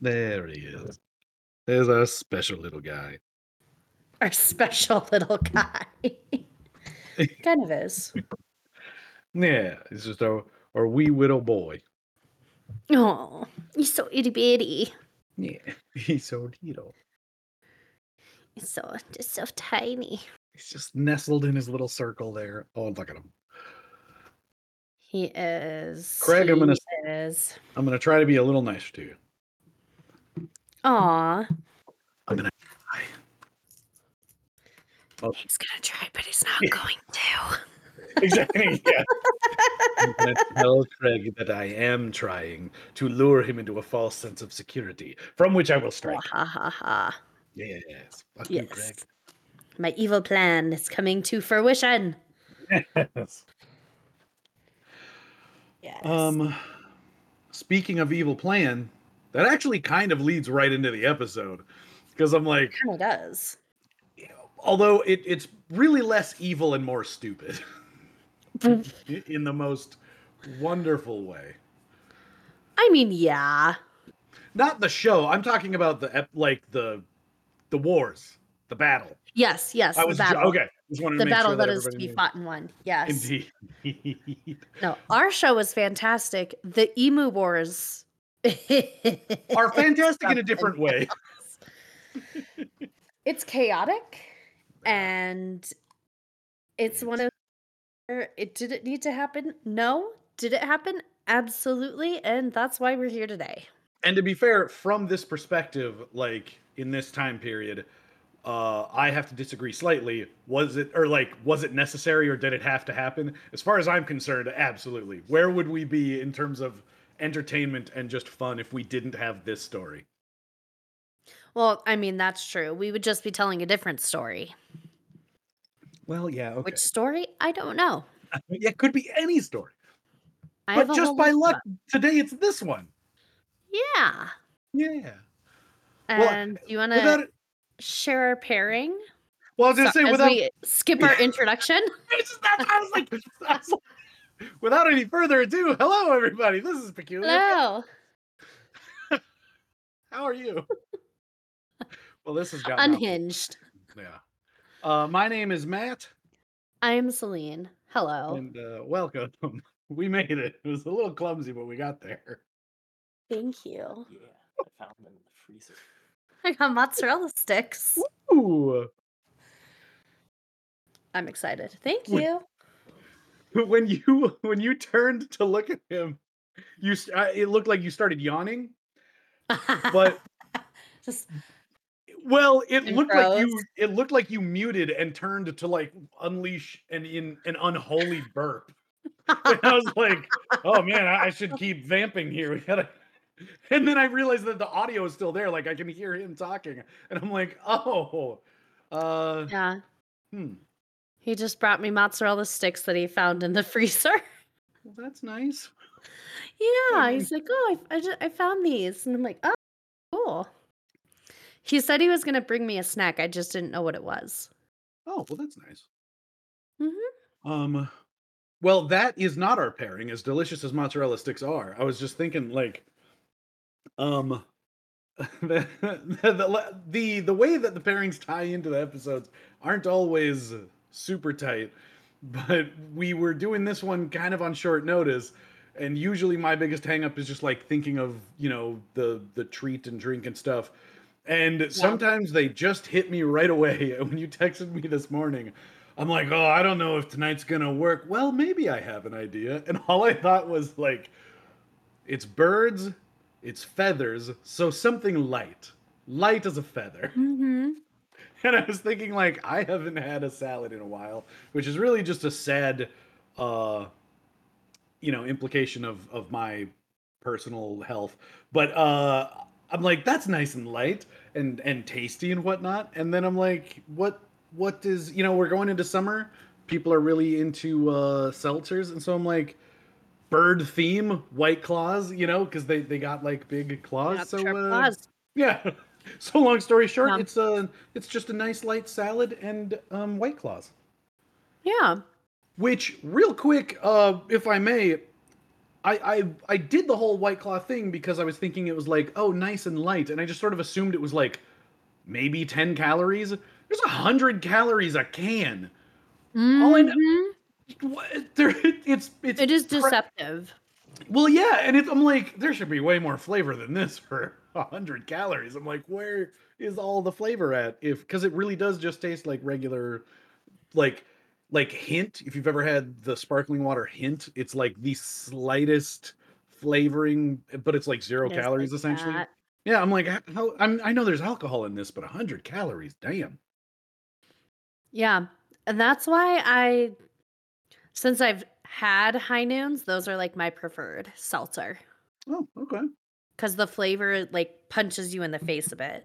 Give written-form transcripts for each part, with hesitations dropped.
There he is. There's our special little guy. Our special little guy. Kind of is. Yeah, it's just our wee little boy. Oh, he's so itty bitty. Yeah, he's so little. He's just so tiny. He's just nestled in his little circle there. Oh, look at him. He is. Craig, I'm He is. gonna try to be a little nicer to you. Aw. I'm gonna try. Oh, He's gonna try, but he's not Yeah. going to. exactly. Yeah. I'm gonna tell Craig that I am trying to lure him into a false sense of security, from which I will Oh, strike. ha ha ha. Yes. Fuck you, Craig. Yes. My evil plan is coming to fruition. Yes. Yes. Speaking of evil plan, that actually kind of leads right into the episode. Because I'm like, Kind of does. although it's really less evil and more stupid. In the most wonderful way. I mean, yeah. Not the show. I'm talking about the wars, the battle. Yes, I the was battle. okay. Just wanted to The make battle sure that that is to everybody be knew. fought in one. Yes. Indeed. No, our show was fantastic. The Emu Wars Are fantastic in a different way. It's chaotic, and it's one of it did it need to happen? No. Did it happen? Absolutely, and that's why we're here today. And to be fair, from this perspective, like in this time period, I have to disagree slightly. Was it necessary or did it have to happen? As far as I'm concerned, absolutely. Where would we be in terms of entertainment and just fun if we didn't have this story? Well, I mean, that's true. We would just be telling a different story. Well, yeah, okay. Which story? I don't know. It could be any story. I have But a just whole by list of luck, them. today it's this one. Yeah. Yeah. And do you wanna without it, share our pairing? well, I was gonna say As without we skip our introduction? I was like, without any further ado, hello everybody. This is Peculiar. Hello. How are you? Well, this has got Unhinged. Yeah. My name is Matt. I'm Celine. Hello. And welcome. We made it. It was a little clumsy, but we got there. Thank you. Yeah, I found them in the freezer. I got mozzarella sticks. Ooh. I'm excited. Thank you. When you turned to look at him, it looked like you started yawning. But just well, it and looked like you muted and turned to like unleash an unholy burp. And I was like, oh man, I should keep vamping here. We gotta. And then I realized that the audio is still there. Like I can hear him talking, and I'm like, oh, yeah. hmm. He just brought me mozzarella sticks that he found in the freezer. Well, that's nice. Yeah, he's like, oh, I found these, and I'm like, oh, cool. He said he was gonna bring me a snack. I just didn't know what it was. Oh, well, that's nice. Mm-hmm. Well, that is not our pairing, as delicious as mozzarella sticks are. I was just thinking, like, the way that the pairings tie into the episodes aren't always super tight, but we were doing this one kind of on short notice, and usually my biggest hangup is just like thinking of the treat and drink and stuff, and sometimes they just hit me right away. And when you texted me this morning, I'm like, oh, I don't know if tonight's gonna work. Well, maybe I have an idea. And all I thought was like, it's birds, it's feathers, so something light as a feather. Mm-hmm. And I was thinking, like, I haven't had a salad in a while, which is really just a sad implication of my personal health. But I'm like, that's nice and light and tasty and whatnot. And then I'm like, what is, we're going into summer, people are really into seltzers, and so I'm like, bird theme, White Claws, because they got like big claws. Yeah, so claws. yeah. So long story short, it's just a nice light salad and White Claws. Yeah. Which, real quick, if I may, I did the whole White Claw thing because I was thinking it was like, oh, nice and light, and I just sort of assumed it was like maybe 10 calories. There's 100 calories a can. All I know, Mhm. there, it's It is deceptive. well, yeah, and I'm like, there should be way more flavor than this for 100 calories. I'm like, where is all the flavor at? If because it really does just taste like regular, like hint. If you've ever had the sparkling water hint, it's like the slightest flavoring, but it's like zero It is like calories essentially. that. Yeah, I'm like, how? I know there's alcohol in this, but 100 calories, damn. Yeah. And that's why since I've had High Noons, those are like my preferred seltzer Oh, okay. because the flavor like punches you in the face a bit.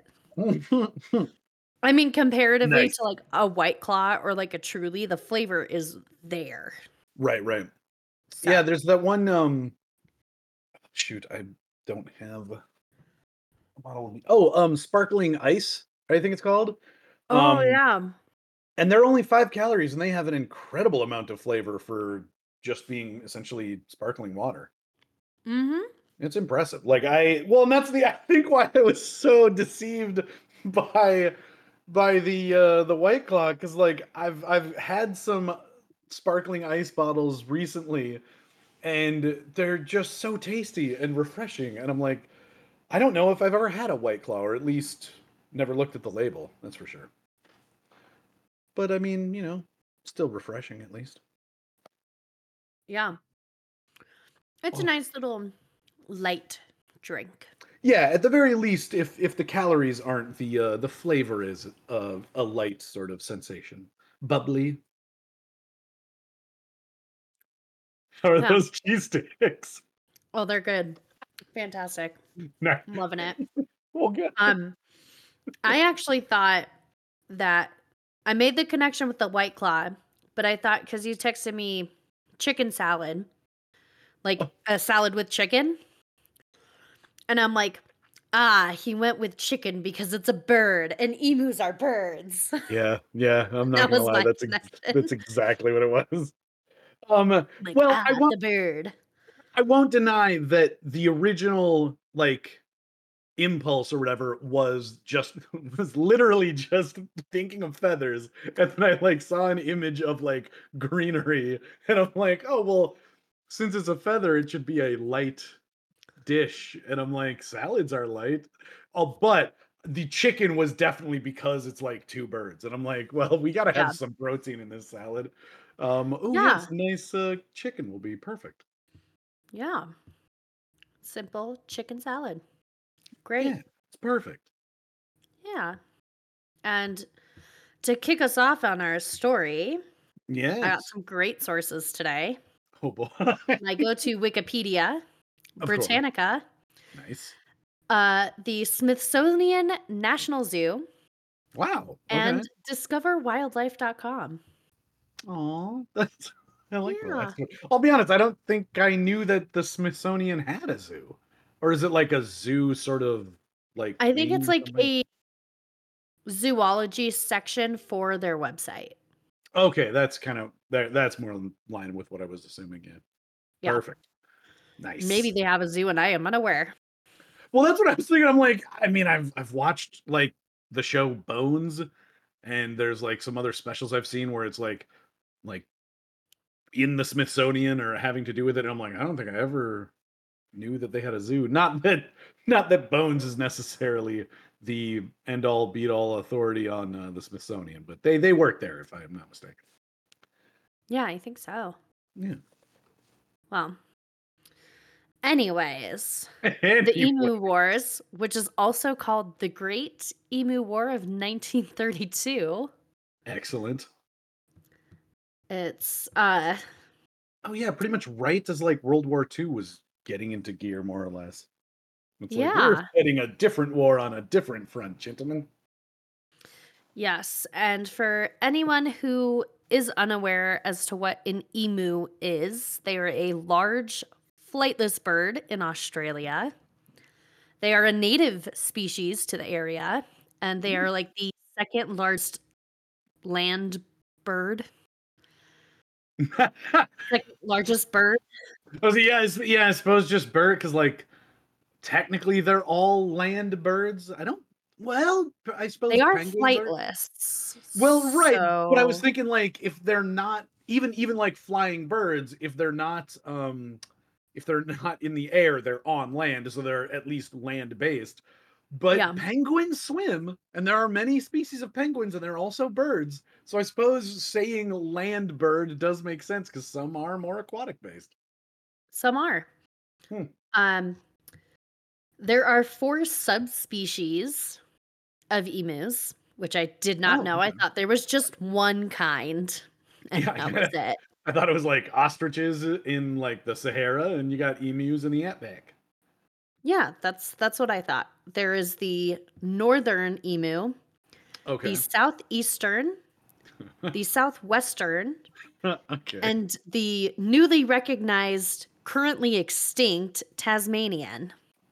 I mean, comparatively Nice. to like a White Claw or like a Truly, the flavor is there. Right, right. Yeah, So, there's that one. Shoot, I don't have a bottle of. Oh, sparkling ice. I think it's called. oh Um, yeah. and they're only 5 calories, and they have an incredible amount of flavor for just being essentially sparkling water. Mhm. It's impressive. Like well, and that's I think why I was so deceived by the White Claw because like I've had some sparkling ice bottles recently, and they're just so tasty and refreshing, and I'm like, I don't know if I've ever had a White Claw, or at least never looked at the label. That's for sure. But I mean, still refreshing at least. Yeah. It's a Oh. nice little light drink. Yeah, at the very least, if the calories aren't, the flavor is a light sort of sensation, bubbly. How are Yeah. those cheese sticks? Oh, they're good. Fantastic. Nah. I'm loving it. Well, good. Um, I actually thought that I made the connection with the White Claw, but I thought because you texted me chicken salad, like a salad with chicken, and I'm like, ah, he went with chicken because it's a bird, and emus are birds. Yeah, yeah. I'm not That gonna was lie. my That's connection. exactly what it was. Um, Like, well, ah, the bird. I won't deny that the original like impulse or whatever was just was literally just thinking of feathers, and then I like saw an image of like greenery, and I'm like, oh well, since it's a feather, it should be a light dish, and I'm like, salads are light. Oh, but the chicken was definitely because it's like two birds, and I'm like, well, we got to have Yeah. some protein in this salad. Oh yes, Yeah. nice chicken will be perfect. Yeah. Simple chicken salad. Yeah, Great. it's perfect. Yeah. And to kick us off on our story, I got Yes. some great sources today. Oh boy. I go to Wikipedia, Of course. Britannica, Nice. the Smithsonian National Zoo, Wow. Okay. and discoverwildlife.com. Oh, that's I like the Yeah. last one. I'll be honest, I don't think I knew that the Smithsonian had a zoo. Or is it like a zoo sort of like I think wing it's or like something? a zoology section for their website. Okay, that's kind of that's more in line with what I was assuming. Yeah. Yeah. Perfect. Maybe Nice. they have a zoo and I am unaware. Well, that's what I was thinking. I'm like, I mean, I've watched like the show Bones, and there's like some other specials I've seen where it's like in the Smithsonian or having to do with it. And I'm like, I don't think I ever knew that they had a zoo. Not that Bones is necessarily the end all beat all authority on the Smithsonian, but they work there if I'm not mistaken. Yeah, I think so. Yeah. Well, anyways, the Anyway, Emu Wars, which is also called the Great Emu War of 1932. excellent. It's Oh yeah, pretty much right as like World War II was getting into gear, more or less. It's like we're yeah. fighting a different war on a different front, gentlemen. Yes, and for anyone who is unaware as to what an emu is, they are a large flightless bird in Australia. They are a native species to the area, and they Mm, are like the second largest land bird. Second largest bird. Yeah, I suppose just bird because like technically they're all land birds. I don't. Well, I They suppose are penguins are. flightless. Well, right, but I was So thinking like if they're not even like flying birds, if they're not in the air, they're on land, so they're at least land based. But yeah. penguins swim, and there are many species of penguins, and they're also birds. So I suppose saying land bird does make sense because some are more aquatic based. Some are. Hmm. Um, there are 4 subspecies of emus, which I did not Oh, know. I okay. thought there was just 1 kind, and that was Yeah, it. I thought it was like ostriches in like the Sahara, and you got emus in the outback. Yeah, that's what I thought. There is the northern emu, the Okay. southeastern, the southwestern, Okay. and the newly recognized, currently extinct Tasmanian.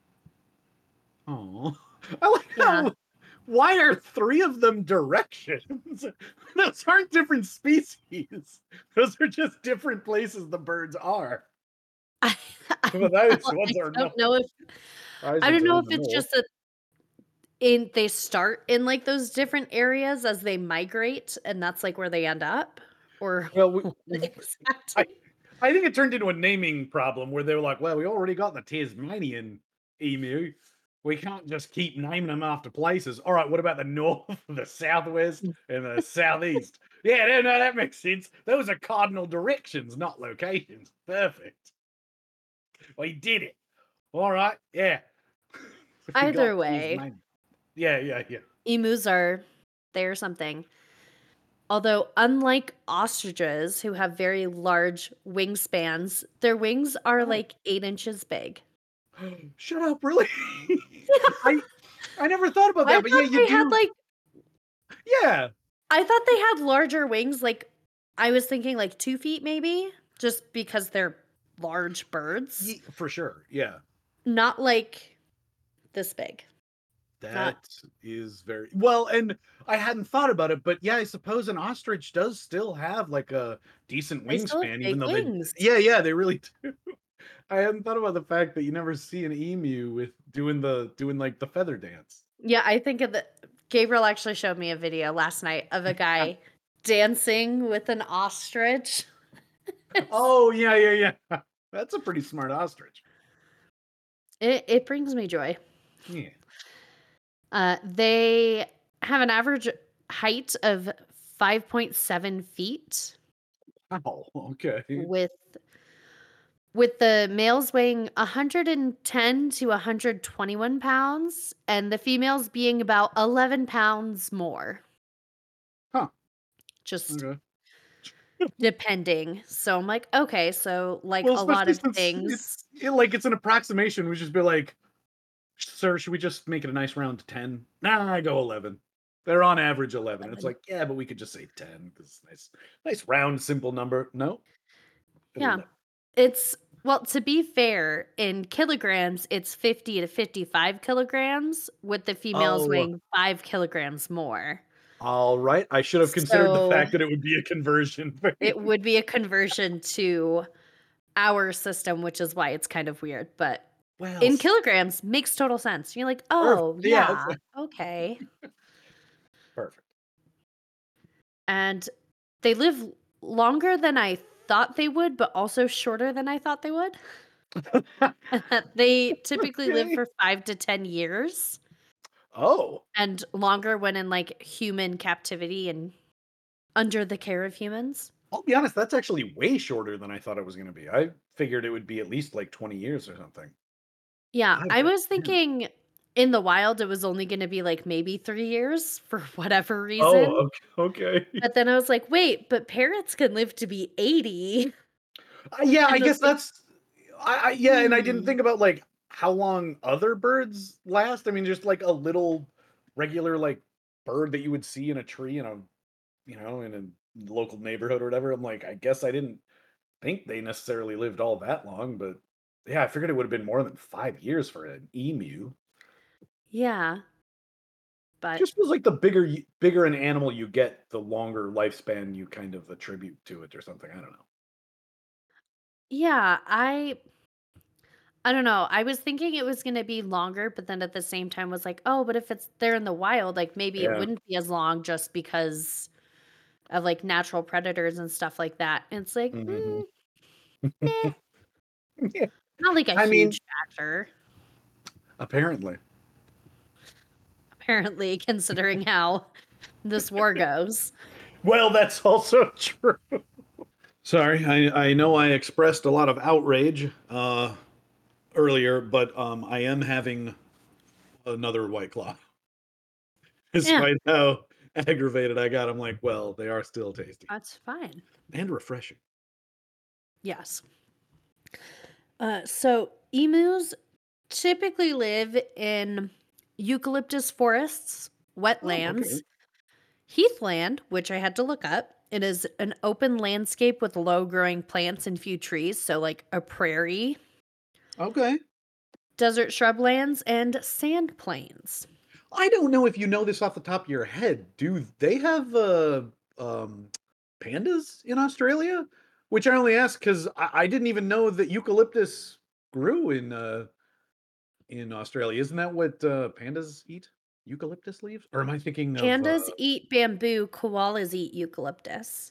Oh, I like Yeah. how. Why are three of them directions? Those aren't different species. Those are just different places the birds are. I I But that is know, ones are no. I don't Isaacs are know in if the it's north. just that they start in, like, those different areas as they migrate, and that's, like, where they end up, or Well, what I exactly? I think it turned into a naming problem where they were like, "Well, we already got the Tasmanian emu. We can't just keep naming them after places. All right, what about the north, the southwest, and the southeast? Yeah, no, that makes sense. Those are cardinal directions, not locations. Perfect. We did it. All right, yeah. We got Either way, Tasmania. Yeah, yeah, yeah. emus are they're something. Although, unlike ostriches who have very large wingspans, their wings are, Oh, like, 8 inches big. shut up! Really? I I never thought about I that, but yeah, thought you they had, do. like Yeah, I thought they had larger wings, like, I was thinking, like, 2 feet maybe, just because they're large birds, for sure. Yeah. not, like, this big. Not That is very well, and I hadn't thought about it, but yeah, I suppose an ostrich does still have like a decent they still have wingspan, even big though they, wings. yeah, they really do. I hadn't thought about the fact that you never see an emu with doing like the feather dance. Yeah, I think of the Gabriel actually showed me a video last night of a guy dancing with an ostrich. It's Oh yeah. That's a pretty smart ostrich. it brings me joy. Yeah. They have an average height of 5.7 feet Wow. Okay. with the males weighing 110 to 121 pounds and the females being about 11 pounds more, Huh. just Okay. depending. So I'm like, okay, so like Well, a lot especially of since things. like it's an approximation. We just be like, sir, should we just make it a nice round 10? Nah, I go 11. They're on average 11. It's like, yeah, but we could just say 10 because nice round, simple number. No, Yeah. 11. It's well, to be fair, in kilograms, it's 50 to 55 kilograms, with the females Oh, weighing 5 kilograms more. all right. I should have considered the So fact that it would be a conversion. it would be a conversion to our system, which is why it's kind of weird. But Well, in kilograms, makes total sense. You're like, perfect. oh, Yeah, it's yeah, okay. perfect. And they live longer than I thought they would, but also shorter than I thought they would. They typically live Okay. for 5 to 10 years Oh, and longer when in, like, human captivity and under the care of humans. I'll be honest. That's actually way shorter than I thought it was going to be. I figured it would be at least like 20 years or something. Yeah, Five I to was 10. thinking in the wild, it was only gonna be, like, maybe 3 years for whatever Oh, reason, okay. but then I was like, "Wait, but parrots can live to be 80." Yeah, I And I was guess like, that's yeah, and I didn't "Hmm, think about like how long other birds last. I mean, just like a little regular like bird that you would see in a tree in a in a local neighborhood or whatever. I'm like, I guess I didn't think they necessarily lived all that long, but yeah, I figured it would have been more than 5 years for an emu. yeah," but Just feels like the bigger an animal you get, the longer lifespan you kind of attribute to it or something. I don't know. Yeah, I don't know. I was thinking it was gonna be longer, but then at the same time was like, "Oh, but if it's there in the wild, like, maybe it Yeah. wouldn't be as long just because of, like, natural predators and stuff like that." And it's like, Hmm. meh, not like a I mean, huge factor, apparently. apparently, considering how this war goes. Well, that's also true. Sorry, I know I expressed a lot of outrage earlier, but I am having another White Claw. Yeah, Despite how aggravated I got, I'm like, well, they are still tasty that's fine. and refreshing. Yes. So emus typically live in eucalyptus forests, Oh, okay. wetlands, heathland, which I had to look up. It is an open landscape with low growing plants and few trees, so like a prairie, Okay. desert shrublands, and sand plains. I don't know if you know this off the top of your head. Do they have um pandas in Australia? Which I only ask because I didn't even know that eucalyptus grew in Australia. Isn't that what pandas eat? Eucalyptus leaves? Or am I thinking of Pandas eat bamboo, koalas eat eucalyptus.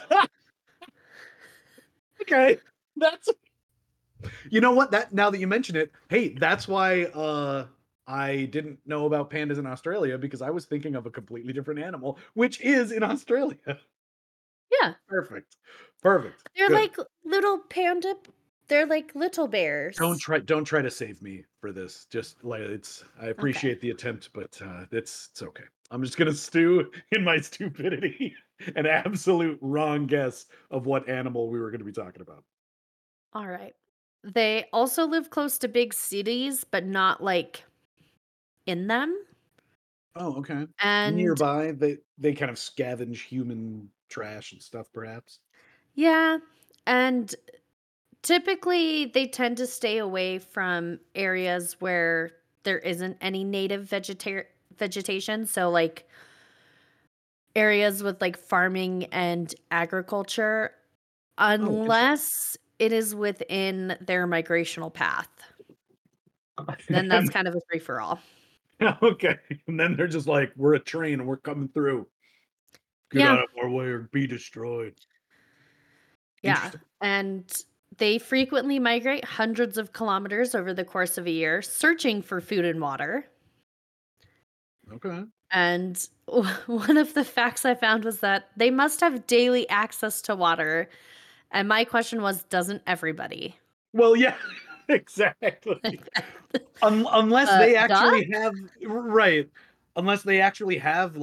Okay. That's You know what? That now that you mention it, hey, that's why I didn't know about pandas in Australia because I was thinking of a completely different animal, which is in Australia. Yeah, Perfect. Perfect. they're Good. like little panda, they're like little bears. Don't try to save me for this. Just like I Okay. appreciate the attempt, but it's okay. I'm just gonna stew in my stupidity. An absolute wrong guess of what animal we were gonna be talking about. All right. They also live close to big cities, but not like in them. Oh, okay. And Nearby, they kind of scavenge human trash and stuff, perhaps. yeah, and typically they tend to stay away from areas where there isn't any native vegetation. So, like areas with like farming and agriculture, Oh, interesting. unless it is within their migrational path. Then that's kind of a free for all. Okay. And then they're just like, we're a train and we're coming through. Get Yeah. out of our way or be destroyed. Yeah, Interesting. and they frequently migrate hundreds of kilometers over the course of a year, searching for food and water. Okay. And one of the facts I found was that they must have daily access to water. And my question was, doesn't everybody? Well, yeah, exactly. Unless they Duh? actually have right. Unless they actually have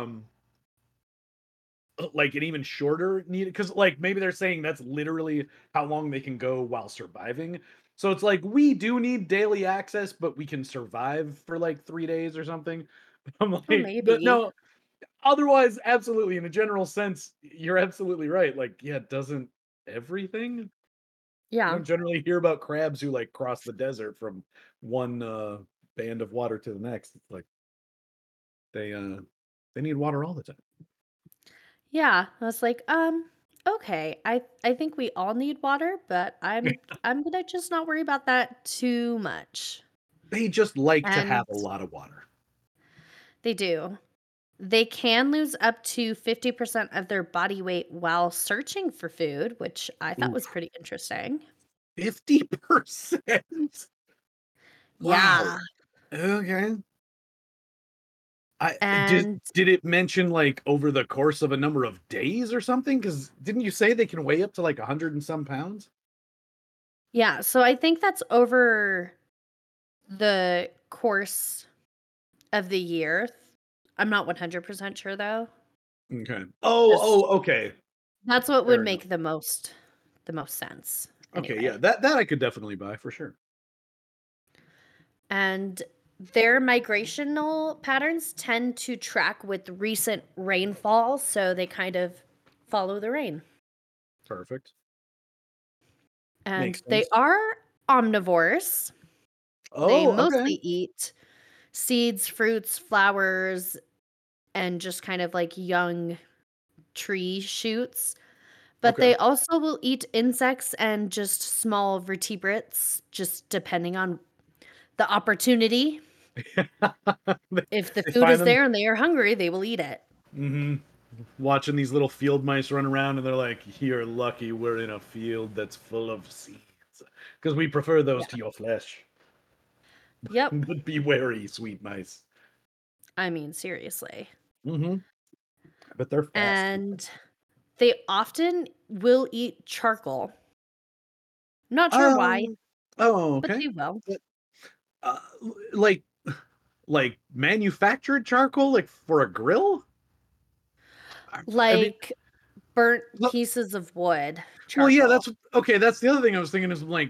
like an even shorter need because like maybe they're saying that's literally how long they can go while surviving. So it's like we do need daily access, but we can survive for like 3 days or something. I'm Oh, like, maybe. no, otherwise, absolutely. In a general sense, you're absolutely right. Like, yeah, doesn't everything? You Yeah. don't generally hear about crabs who like cross the desert from one band of water to the next. It's like they uh they need water all the time. Yeah. I was like, okay. I think we all need water, but I'm gonna just not worry about that too much. They just like to have And a lot of water. they do. They can lose up to 50% of their body weight while searching for food, which I thought was Oof. pretty interesting. 50%. Wow. Yeah. Okay. I And did it mention like over the course of a number of days or something? Because didn't you say they can weigh up to like 100 and some pounds? yeah, so I think that's over the course of the year. I'm not 100% sure though. Okay. Just Okay. that's what would Fair enough. make the most sense Okay, yeah, anyway. that I could definitely buy for sure. And their migrational patterns tend to track with recent rainfall, so they kind of follow the rain. Perfect. And Makes they sense. are omnivores. They Oh, okay. mostly eat seeds, fruits, flowers, and just kind of like young tree shoots. But Okay. they also will eat insects and just small vertebrates, just depending on the opportunity. they, If the they food find is them there and they are hungry, they will eat it. watching these little field mice run around, and they're like, "You're lucky we're in a field that's full of seeds, because we prefer those Yeah. to your flesh. Yep. But be wary, sweet mice." I mean, seriously. Mm-hmm. But they're fast. And they often will eat charcoal. Not sure why, Um. Oh, but okay. they will. Uh, like manufactured charcoal, like for a grill. I mean, Like burnt well, pieces of wood, well, yeah, charcoal. that's okay. That's the other thing I was thinking is like,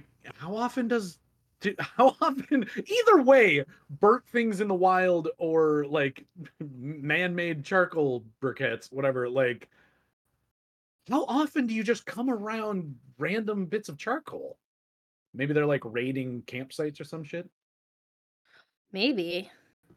how often, either way, burnt things in the wild or like man-made charcoal briquettes, whatever, like, how often do you just come around random bits of charcoal? Maybe they're like raiding campsites or some shit. Maybe.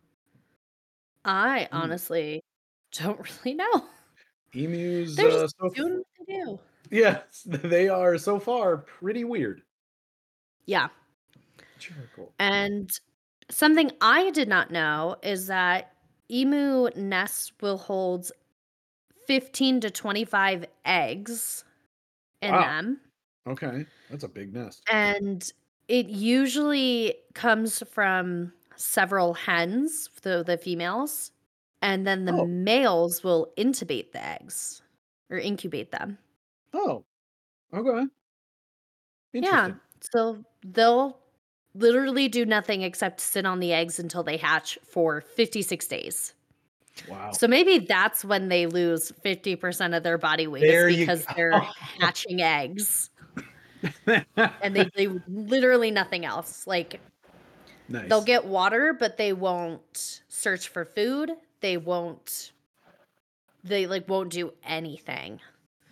I Hmm. honestly don't really know. Emus, They're just so doing what they do. yes, they are so far pretty weird. Yeah. Charcoal. And something I did not know is that emu nests will hold 15 to 25 eggs in Wow. them. Okay, that's a big nest. And it usually comes from several hens, the females, and then the Oh, males will intubate the eggs or incubate them. oh, okay. Yeah. Interesting. So they'll literally do nothing except sit on the eggs until they hatch for 56 days. Wow. So maybe that's when they lose 50% of their body weight is There you because they're go. hatching eggs and they do literally nothing else. Like they'll Nice. get water, but they won't search for food. They like won't do anything.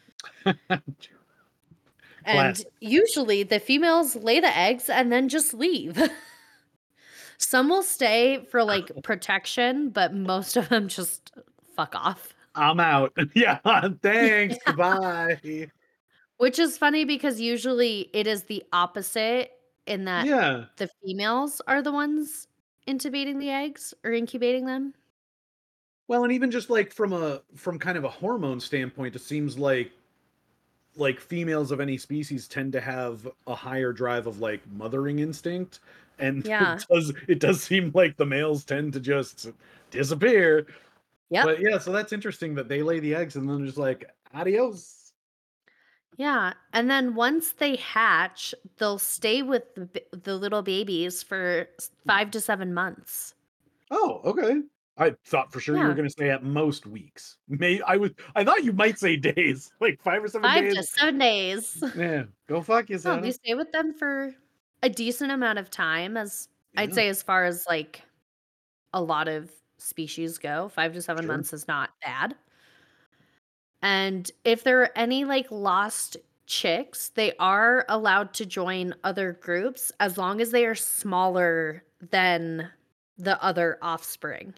And Classic. usually the females lay the eggs and then just leave. Some will stay for like protection, but most of them just fuck off. I'm out. Yeah, thanks. Yeah. Goodbye. Which is funny because usually it is the opposite in that Yeah. the females are the ones intubating the eggs or incubating them. Well, and even just like from kind of a hormone standpoint, it seems like females of any species tend to have a higher drive of like mothering instinct, and Yeah. it does seem like the males tend to just disappear. Yep. But yeah, so that's interesting that they lay the eggs and then just like adios. Yeah. And then once they hatch, they'll stay with the little babies for 5 to 7 months. Oh, okay. I thought for sure you were Yeah. going to say at most weeks. I thought you might say days, like 5 or 7 days. 5 to 7 days. Yeah, go fuck No, they yourself. stay with them for a decent amount of time, as I'd Yeah, say, as far as like a lot of species go. 5 to 7 sure. months is not bad. And if there are any like lost chicks, they are allowed to join other groups as long as they are smaller than the other offspring.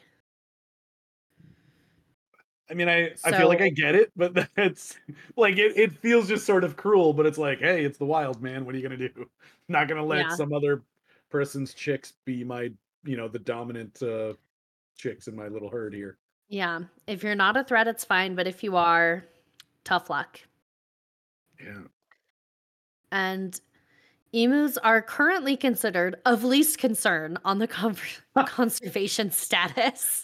I mean, I feel like So, I get it, but that's like it feels just sort of cruel, but it's like, hey, it's the wild, man. What are you gonna do? Not gonna let yeah. some other person's chicks be my, the dominant chicks in my little herd here. Yeah. If you're not a threat, it's fine. But if you are, tough luck. Yeah. And emus are currently considered of least concern on the conservation status.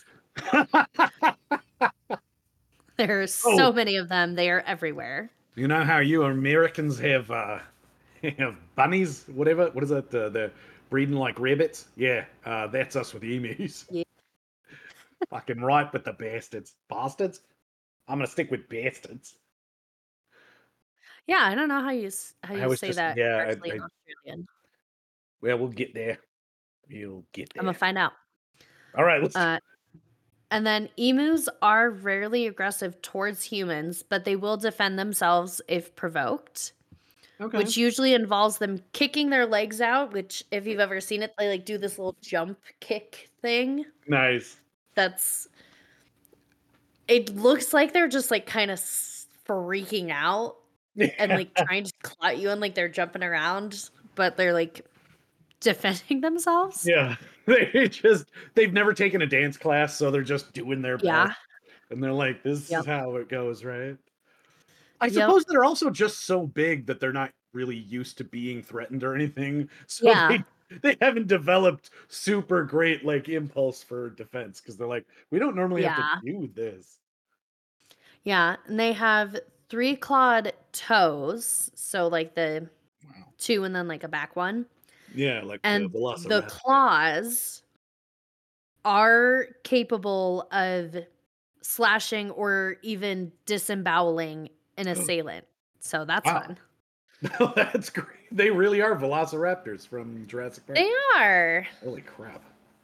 There are so Oh, many of them, they are everywhere. you know how you Americans have have bunnies, whatever. What is that? They're breeding like rabbits. Yeah, that's us with emus. Yeah. Fucking right, but the bastards. I'm gonna stick with bastards. Yeah, I don't know how I you was say just that yeah. correctly in Australian. Well, we'll get there. We'll get Imma there. find out. All right, let's. Uh, and then emus are rarely aggressive towards humans, but they will defend themselves if provoked, Okay. which usually involves them kicking their legs out, which if you've ever seen it, they, like, do this little jump kick thing. Nice. That's it looks like they're just, like, kinda freaking out, and Yeah. like trying to claw at you and like they're jumping around, but they're like defending themselves. Yeah. They've never taken a dance class, so they're just doing their best. Yeah. And they're like, this is Yep. how it goes, right? I Yep. suppose they're also just so big that they're not really used to being threatened or anything. So Yeah. they haven't developed super great like impulse for defense because they're like, we don't normally have to Yeah. do this. Yeah. And they have three clawed toes. So like the Wow. two and then like a back one. Yeah, like the And the Velociraptor. claws are capable of slashing or even disemboweling an assailant. So that's Wow. fun. That's great. They really are Velociraptors from Jurassic Park. They are. Holy crap.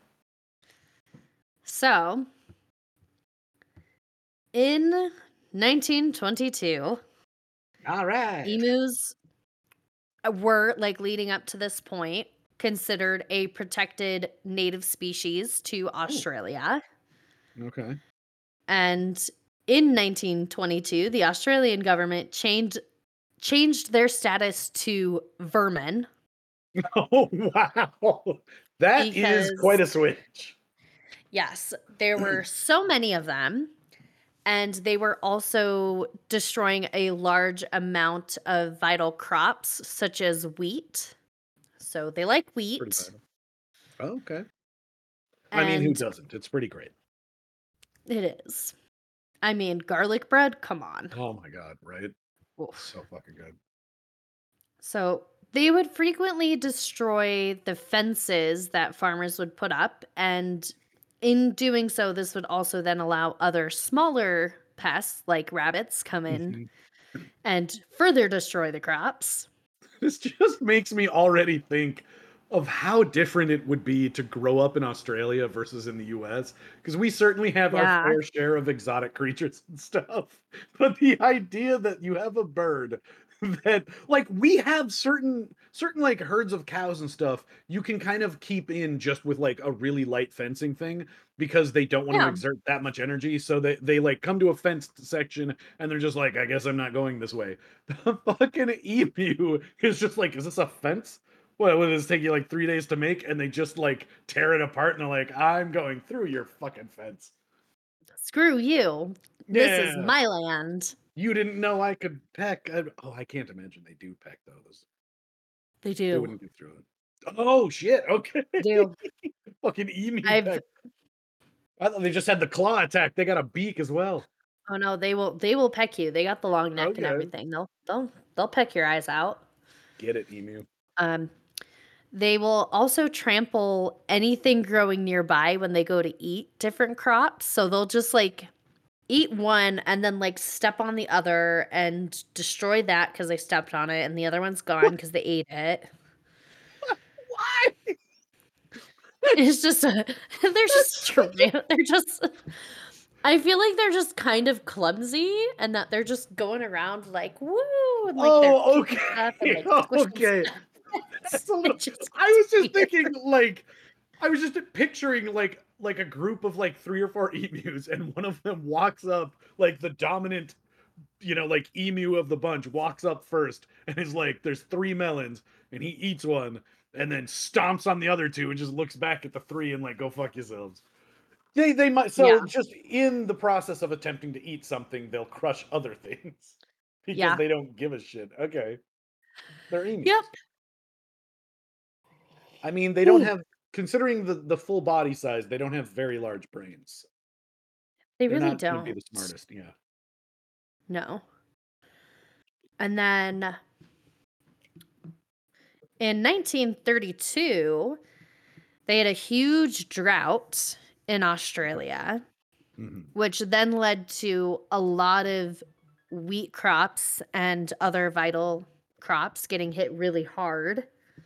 So in 1922, All right. emus were like leading up to this point considered a protected native species to Oh, Australia. okay. And in 1922, the Australian government changed their status to vermin Oh, wow. That is because quite a switch. yes, there were so many of them and they were also destroying a large amount of vital crops such as wheat. So they like Pretty wheat vital. Okay. I mean, who and doesn't? It's pretty great. it is. I mean, garlic bread, come on. Oh my god, right? Oof. So fucking good. So they would frequently destroy the fences that farmers would put up. And in doing so, this would also then allow other smaller pests like rabbits come in Mhm. and further destroy the crops. This just makes me already think of how different it would be to grow up in Australia versus in the US because we certainly have our Yeah. fair share of exotic creatures and stuff. But the idea that you have a bird that like we have certain like herds of cows and stuff you can kind of keep in just with like a really light fencing thing because they don't want to Yeah. exert that much energy so they like come to a fenced section and they're just like I guess I'm not going this way. The fucking emu is just like, is this a fence? What will this take you like 3 days to make? And they just like tear it apart and they're like, I'm going through your fucking fence. Screw you. This is Yeah. my land. You didn't know I could peck. Oh, I can't imagine they do peck though. They They do. wouldn't go through it. Oh shit. Okay. They do. Fucking emu I've peck. I thought they just had the claw attack. They got a beak as well. oh no, they will peck you. They got the long neck and Okay. everything. They'll peck your eyes out. Get it, emu. Um They will also trample anything growing nearby when they go to eat different crops. So they'll just like eat one and then like step on the other and destroy that because they stepped on it, and the other one's gone What? because they ate it. Why? It's just they're just That's such a they're just I feel like they're just kind of clumsy and that they're just going around like woo and like they're oh, kicking stuff and okay. like squishing Okay. stuff. That's a little It just I gets was just weird. thinking like I was just picturing like a group of like 3 or 4 emus and one of them walks up like the dominant like emu of the bunch walks up first and is like there's 3 melons and he eats one and then stomps on the other two and just looks back at the three and like go fuck yourselves. They might so Yeah. just in the process of attempting to eat something they'll crush other things because Yeah. they don't give a shit. Okay. They're Yep. emus. I mean, they don't Ooh, have considering the full body size, they don't have very large brains. they They're really not gonna be don't. the smartest, yeah. No. And then in 1932, they had a huge drought in Okay. Australia, Mhm. which then led to a lot of wheat crops and other vital crops getting hit really hard.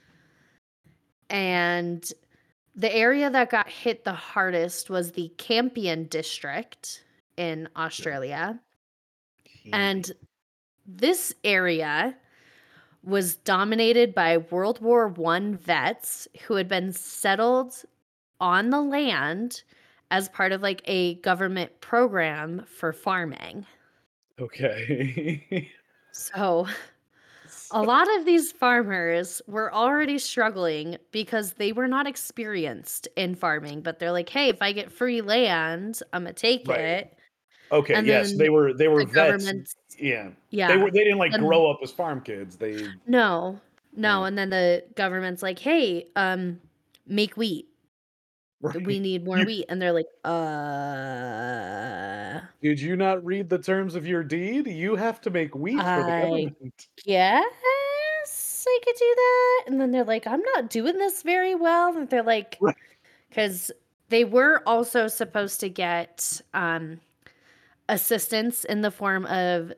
And the area that got hit the hardest was the Campion district in Okay. Australia. Campy. And this area was dominated by World War One vets who had been settled on the land as part of like a government program for farming. Okay. So a lot of these farmers were already struggling because they were not experienced in farming, but they're like, "Hey, if I get free land, Imma take Right. it." Okay, And yes, then they were the vets. government's Yeah. yeah. They didn't, like, And grow up as farm kids. They no, no, yeah. and then the government's like, "Hey, make wheat. We Right. need more You wheat." And they're like, did you not read the terms of your deed? You have to make wheat for the I government. guess I could do that." And then they're like, "I'm not doing this very well." And they're like, Right. because they were also supposed to get assistance in the form of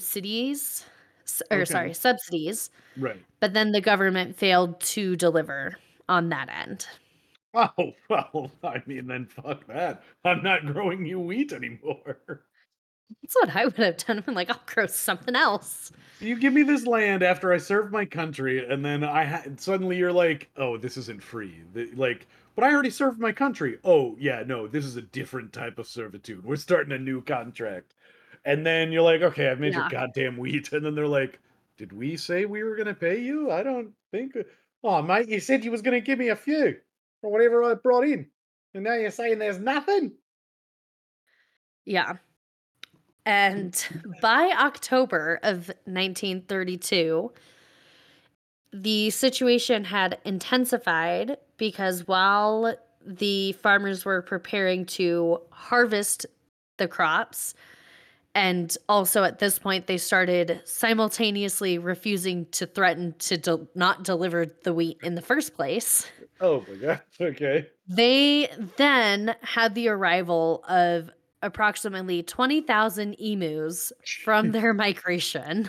Okay. subsidies, Right. but then the government failed to deliver on that end. Oh, well, I mean, then fuck that. I'm not growing you wheat anymore. That's what I would have done. I'm like, I'll grow something else. You give me this land after I served my country, and then suddenly you're like, "Oh, this isn't free." Like, but I already served my country. Oh, yeah, no, this is a different type of servitude. We're starting a new contract. And then you're like, "Okay, I've made your Yeah. goddamn wheat." And then they're like, "Did we say we were gonna pay you? I don't think. Oh, mate, you said you was gonna give me a few for whatever I brought in, and now you're saying there's nothing." Yeah. And by October of 1932, the situation had intensified because while the farmers were preparing to harvest the crops, and also at this point, they started simultaneously refusing to threaten to not deliver the wheat in the first place. Oh my god. Okay. They then had the arrival of approximately 20,000 emus from their migration.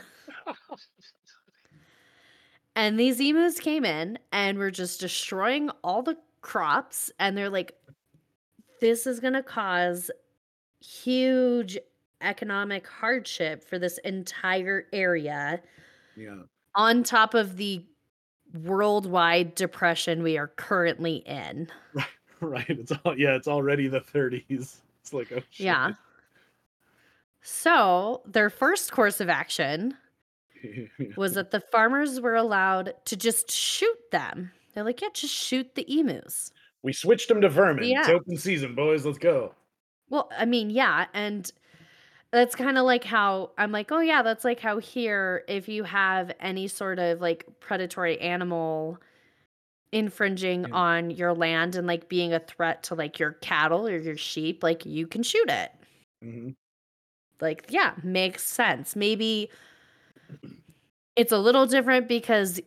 And these emus came in and were just destroying all the crops. And they're like, this is going to cause huge economic hardship for this entire area, Yeah. on top of the worldwide depression we are currently in. Right. Right. It's already the 30s. It's like, oh Yeah. shit. So their first course of action was that the farmers were allowed to just shoot them. They're like, yeah, just shoot the emus. We switched them to vermin. It's Yeah. open season, boys. Let's go. Well, I mean, yeah. And that's kind of like how I'm like, oh, yeah, that's like how here, if you have any sort of like predatory animal infringing Yeah. on your land and like being a threat to like your cattle or your sheep, like you can shoot it. Mhm. Like, yeah, makes sense. Maybe it's a little different because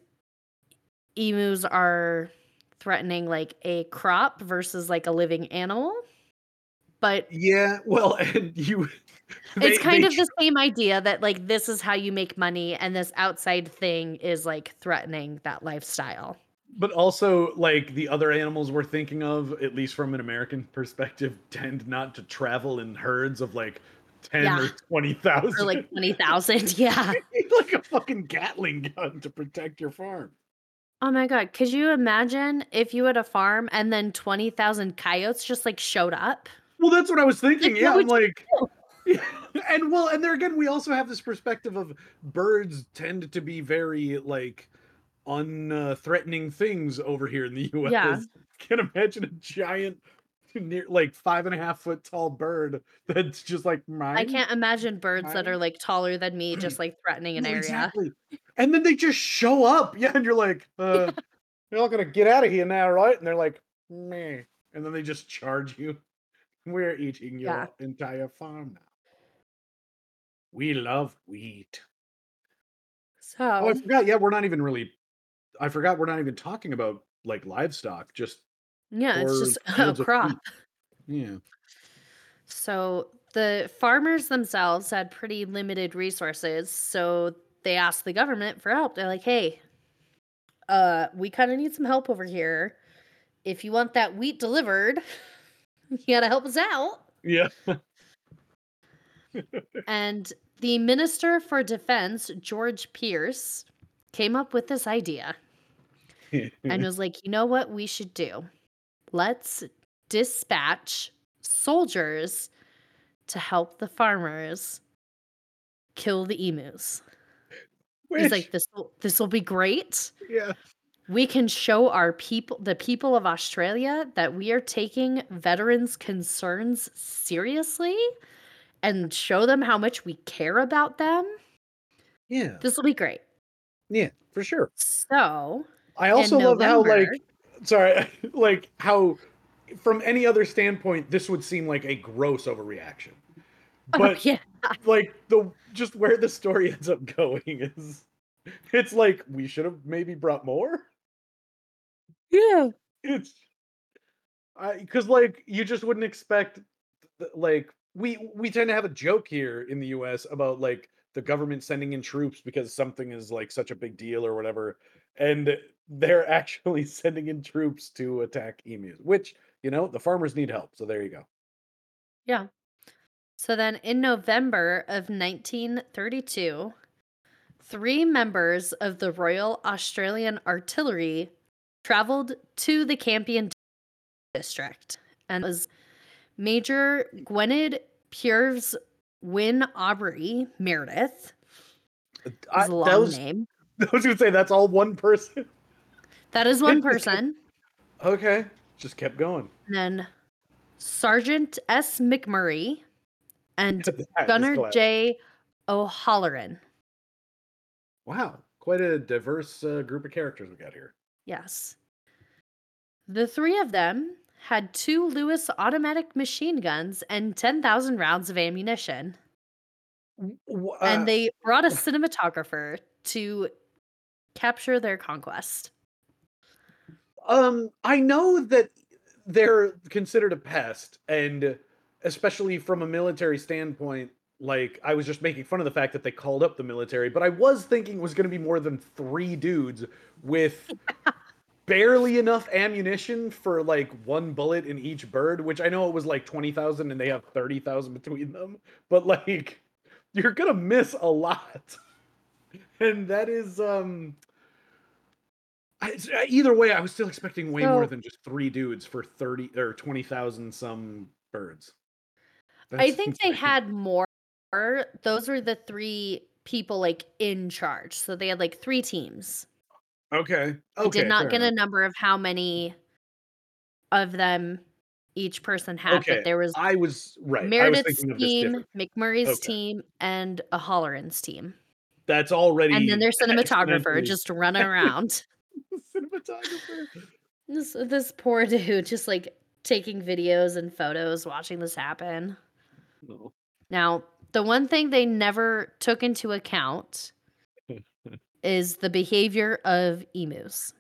emus are threatening like a crop versus like a living animal, but Yeah, well, and you it's kind they of the same idea that like this is how you make money and this outside thing is like threatening that lifestyle. but also, like, the other animals we're thinking of, at least from an American perspective, tend not to travel in herds of, like, 10 Yeah, or or like 20,000. 20,000. Yeah. You need, like, a fucking Gatling gun to protect your farm. Oh my god, could you imagine if you had a farm and then 20,000 coyotes just like showed up? Well, that's what I was Like thinking, what yeah, I'm would like you do? yeah, and well, and there again, we also have this perspective of birds tend to be very, like, threatening things over here in the Yeah. US. Can't imagine a giant, near like 5.5 foot tall bird that's just like I mine, can't imagine birds that are mine. like taller than me just like threatening an No, area. exactly. And then they just show up. Yeah, and you're like, you're all gonna get out of here now, right? And they're like, meh. And then they just charge you. We're eating Yeah. your entire farm now. We love wheat. Oh, I So, forgot. Yeah, we're not even really. I forgot we're not even talking about like livestock. Just yeah, it's or just a fields of crop. wheat. Yeah. So, the farmers themselves had pretty limited resources, so they asked the government for help. They're like, "Hey, we kind of need some help over here. If you want that wheat delivered, you got to help us out." Yeah. And the Minister for Defense, George Pierce, came up with this idea and was like, "You know what we should do? Let's dispatch soldiers to help the farmers kill the emus." He's like, Which, this will be great. yeah. We can show our people, the people of Australia, that we are taking veterans' concerns seriously and show them how much we care about them. Yeah. This will be great. Yeah, for sure. So, I in also love how, November, like, sorry, like how from any other standpoint, this would seem like a gross overreaction. oh But yeah, like the just where the story ends up going is it's like we should have maybe brought more. yeah, It's because like you just wouldn't expect like we tend to have a joke here in the US about like the government sending in troops because something is like such a big deal or whatever, and they're actually sending in troops to attack emus, which the farmers need help, so there you go. yeah. So then in November of 1932, three members of the Royal Australian Artillery traveled to the Campion district, and it was Major Gwynedd Piers Wyn Aubrey Meredith. Is a That long was name. I was gonna say that's all one person. That is one person. Okay, just kept going. And then Sergeant S. McMurray and That is Gunner classic. J. O'Halloran. Wow, quite a diverse group of characters we got here. Yes. The three of them had two Lewis automatic machine guns and 10,000 rounds of ammunition. And they brought a cinematographer to capture their conquest. I know that they're considered a pest, and especially from a military standpoint, like I was just making fun of the fact that they called up the military, but I was thinking it was going to be more than three dudes with barely enough ammunition for like one bullet in each bird, which I know it was like 20,000 and they have 30,000 between them, but like you're gonna miss a lot. And that is either way, I was still expecting way more So than just three dudes for 30 or 20,000 some birds. I That's think they insane. had more. Those were the three people like in charge. So they had like three teams. Okay. I did Okay, not fair get a enough. number of how many of them each person had, but Okay. there was I was right. I was Meredith's thinking of this team, different. McMurray's Okay. team, and a Halloran's team. That's And then already their cinematographer exponentially just running around. cinematographer. This poor dude just like taking videos and photos, watching this happen. No. Now, the one thing they never took into account is the behavior of emus.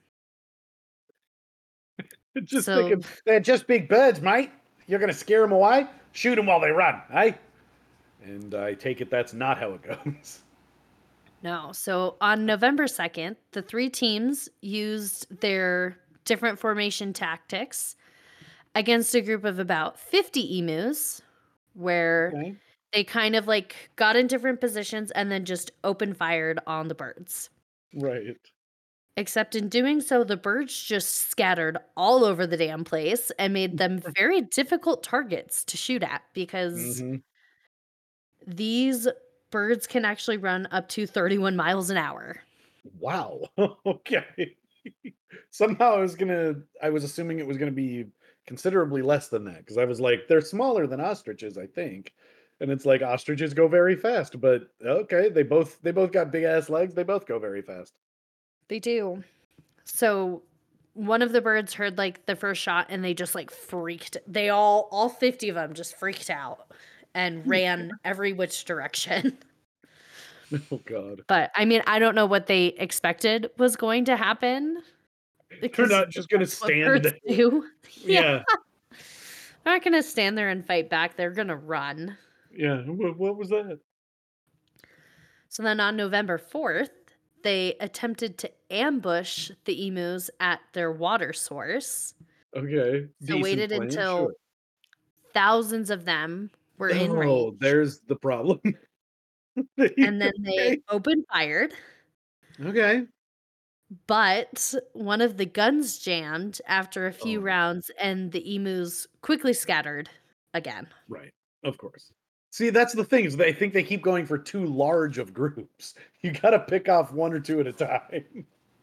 Just So, thinking, they're just big birds, mate. You're gonna scare them away? Shoot them while they run, eh? And I take it that's not how it goes. no. So on November 2nd, the three teams used their different formation tactics against a group of about 50 emus, where Okay. they kind of like got in different positions and then just open fired on the birds. Right. Except in doing so, the birds just scattered all over the damn place and made them very difficult targets to shoot at because Hmm. these birds can actually run up to 31 miles an hour. Wow. Okay. Somehow I was assuming it was gonna be considerably less than that because I was like, they're smaller than ostriches, I think. And it's like ostriches go very fast, but okay, they both got big ass legs. They both go very fast. They do. So one of the birds heard like the first shot and they just like freaked. They all 50 of them just freaked out and ran every which direction. Oh God. But I mean, I don't know what they expected was going to happen They're because not just gonna that's what stand birds there. do. Yeah. Yeah. They're not going to stand there and fight back. They're going to run. Yeah. What was that? So then on November 4th, they attempted to ambush the emus at their water source. Okay. So Decent waited plan, until sure. thousands of them were in Oh, range. there's the problem. And then they Okay. opened fired, Okay. but one of the guns jammed after a few Oh, rounds, and the emus quickly scattered again. right. Of course. See, that's the thing is they think they keep going for too large of groups. You gotta pick off 1 or 2 at a time.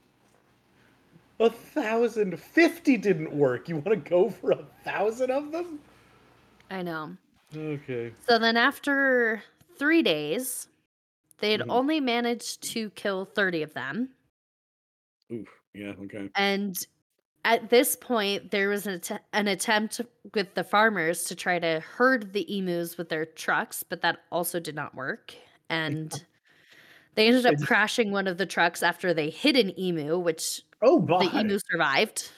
1,050 didn't work. You wanna go for 1,000 of them? I know. Okay. So then after 3 days, they had Mhm. only managed to kill 30 of them. Oof. Yeah, okay. And at this point, there was an attempt with the farmers to try to herd the emus with their trucks, but that also did not work. And they ended They up just crashing one of the trucks after they hit an emu, which oh, the my. emu survived.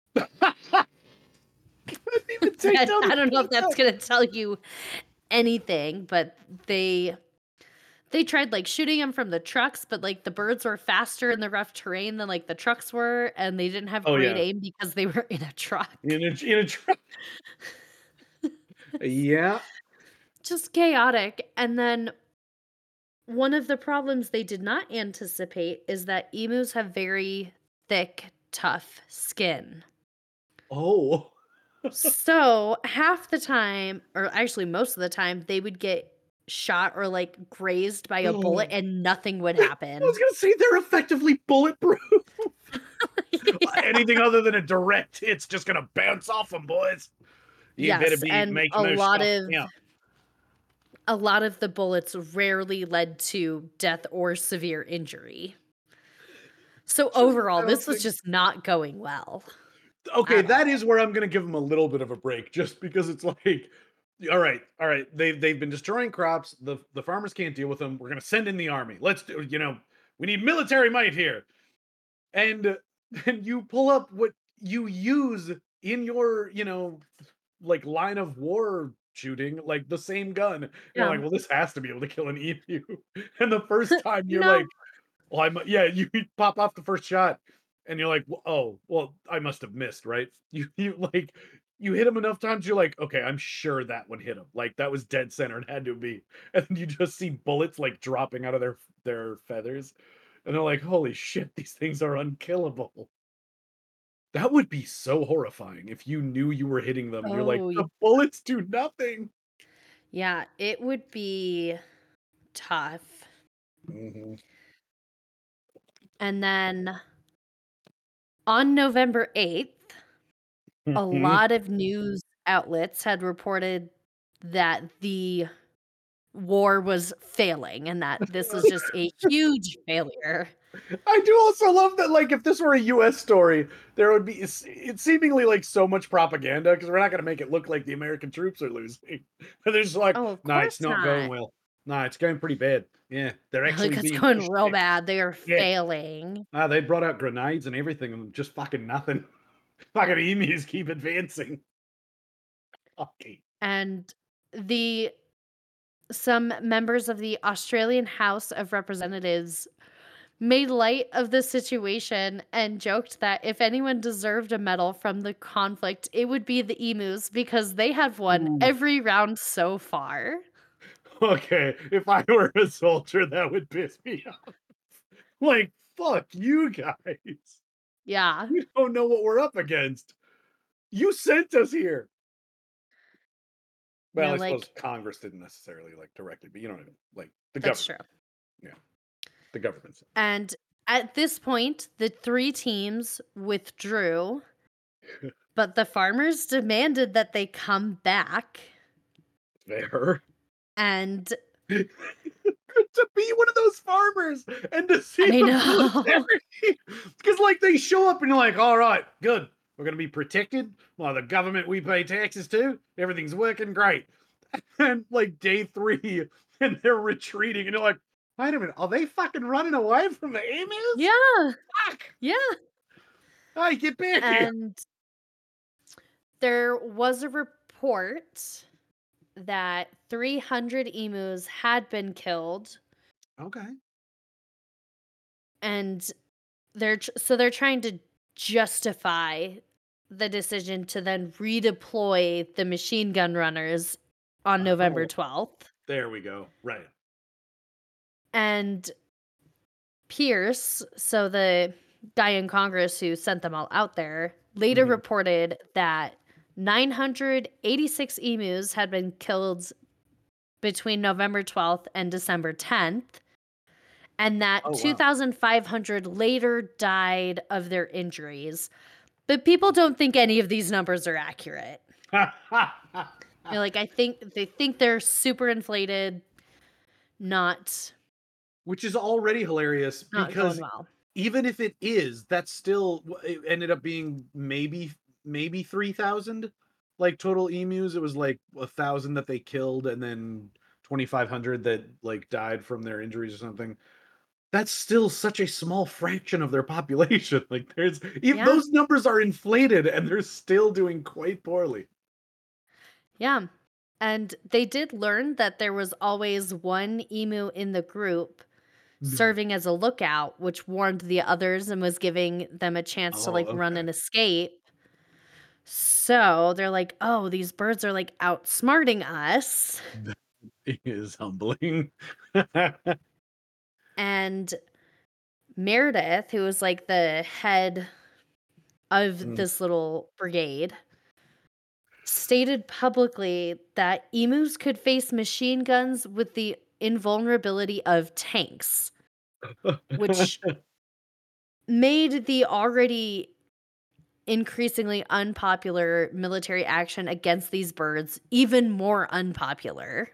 Couldn't even take down I the don't know if that's truck. gonna tell you anything, but they tried, like, shooting him from the trucks, but, like, the birds were faster in the rough terrain than, like, the trucks were, and they didn't have Oh, great yeah. aim because they were in a truck. In a truck. Yeah. Just chaotic, and then one of the problems they did not anticipate is that emus have very thick, tough skin. Oh. So, half the time, or actually most of the time, they would get shot or, like, grazed by a bullet I and nothing would was happen. gonna say they're effectively bulletproof. Yeah. Anything other than a direct hit's just gonna bounce off them, boys. You better Yes, be and making those shots count. a lot of the bullets rarely led to death or severe injury. So Just overall, this was bouncing. just not going well Okay, at that all. is where I'm gonna give them a little bit of a break, just because it's like, all right, they've been destroying crops. The farmers can't deal with them. We're gonna send in the army. Let's do, we need military might here. And then you pull up what you use in your, like line of war shooting, like the same gun. You're Yeah. like, well, this has to be able to kill an emu. And the first time you're No. like, well, yeah, you pop off the first shot, and you're like, "Oh, well, I must have missed, right?" You hit him enough times, you're like, "Okay, I'm sure that one hit him. Like that was dead center. It had to be." And then you just see bullets like dropping out of their feathers, and they're like, "Holy shit, these things are unkillable." That would be so horrifying if you knew you were hitting them, and you're like, Oh, "The bullets do nothing." yeah, it would be tough. Mhm. And then on November 8th, a Mhm. lot of news outlets had reported that the war was failing and that this was just a huge failure. I do also love that, like, if this were a US story, there would be it's seemingly like so much propaganda because we're not gonna make it look like the American troops are losing. But they're just like, Oh, of "Nah, it's course not going not. well. Nah, it's going pretty bad. Yeah, they're Like, actually it's being going pushed real back. bad. They are Yeah. failing. They brought out grenades and everything and just fucking nothing. Fucking emus keep advancing." Okay. And the some members of the Australian House of Representatives made light of the situation and joked that if anyone deserved a medal from the conflict, it would be the emus because they have won Ooh. every round so far. Okay, if I were a soldier, that would piss me off. Like, fuck you guys. Yeah. We don't know what we're up against. You sent us here. You Well, know, I suppose like, Congress didn't necessarily, like, directly, but you know what I mean, like, the that's government. true. Yeah, the government said. And at this point, the 3 teams withdrew, but the farmers demanded that they come back, Fair. and To be one of those farmers and to see I the know. military, because like, they show up and you're like, "Alright, good. We're gonna be protected by the government we pay taxes to. Everything's working great." And, like, day 3, and they're retreating, and you're like, "Wait a minute, are they fucking running away from the emus? Yeah, Fuck! yeah, Hey, get back here." and there was a report that 300 emus had been killed, Okay. and they're trying to justify the decision to then redeploy the machine gun runners on November Oh, 12th. there we go. Right. And Pierce, so the guy in Congress who sent them all out there, later Mhm. reported that 986 emus had been killed between November 12th and December 10th, and that Oh, wow. 2,500 later died of their injuries. But people don't think any of these numbers are accurate. Like, I think they think they're super inflated, not Which is already hilarious not going because well. even if it is, that's still it ended up being maybe 3,000 like total emus. It was like 1,000 that they killed and then 2,500 that like died from their injuries or something. That's still such a small fraction of their population. Like there's even Yeah, those numbers are inflated and they're still doing quite poorly. yeah. And they did learn that there was always one emu in the group No. serving as a lookout, which warned the others and was giving them a chance to Oh, like run okay. and escape. So they're like, oh, these birds are like outsmarting us. That is humbling. And Meredith, who was like the head of Mm. this little brigade, stated publicly that emus could face machine guns with the invulnerability of tanks, which made the already increasingly unpopular military action against these birds even more unpopular.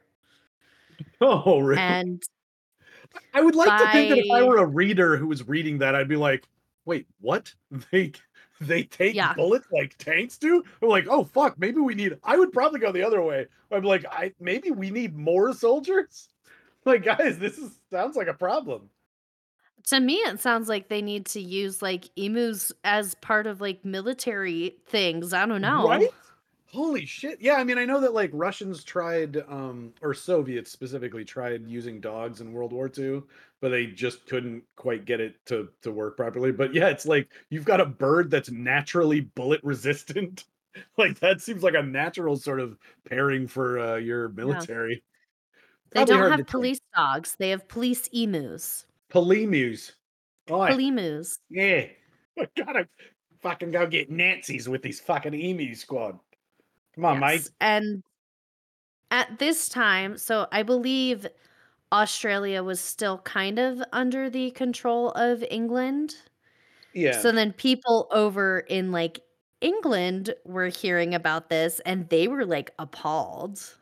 Oh, really? And I would like to think that if I by were a reader who was reading that, I'd be like, "Wait, what? They they take yeah, bullets like tanks do?" Or like, "Oh fuck, maybe we need." I would probably go the other way. I'm like, "I maybe we need more soldiers." Like, guys, this is sounds like a problem, to me it sounds like they need to use like emus as part of like military things. I don't right? know. Holy shit. Yeah, I mean, I know that like Russians tried or Soviets specifically tried using dogs in World War II, but they just couldn't quite get it to work properly. But yeah, it's like you've got a bird that's naturally bullet resistant. Like that seems like a natural sort of pairing for your Yeah. military. They Probably don't hard to have train. police dogs. They have police emus. Polimus. Oh, Polimus. yeah. I gotta fucking go get Nazis with these fucking emu squad. Come on, mate. Yes. And at this time, so I believe Australia was still kind of under the control of England. Yeah. So then people over in like England were hearing about this and they were like appalled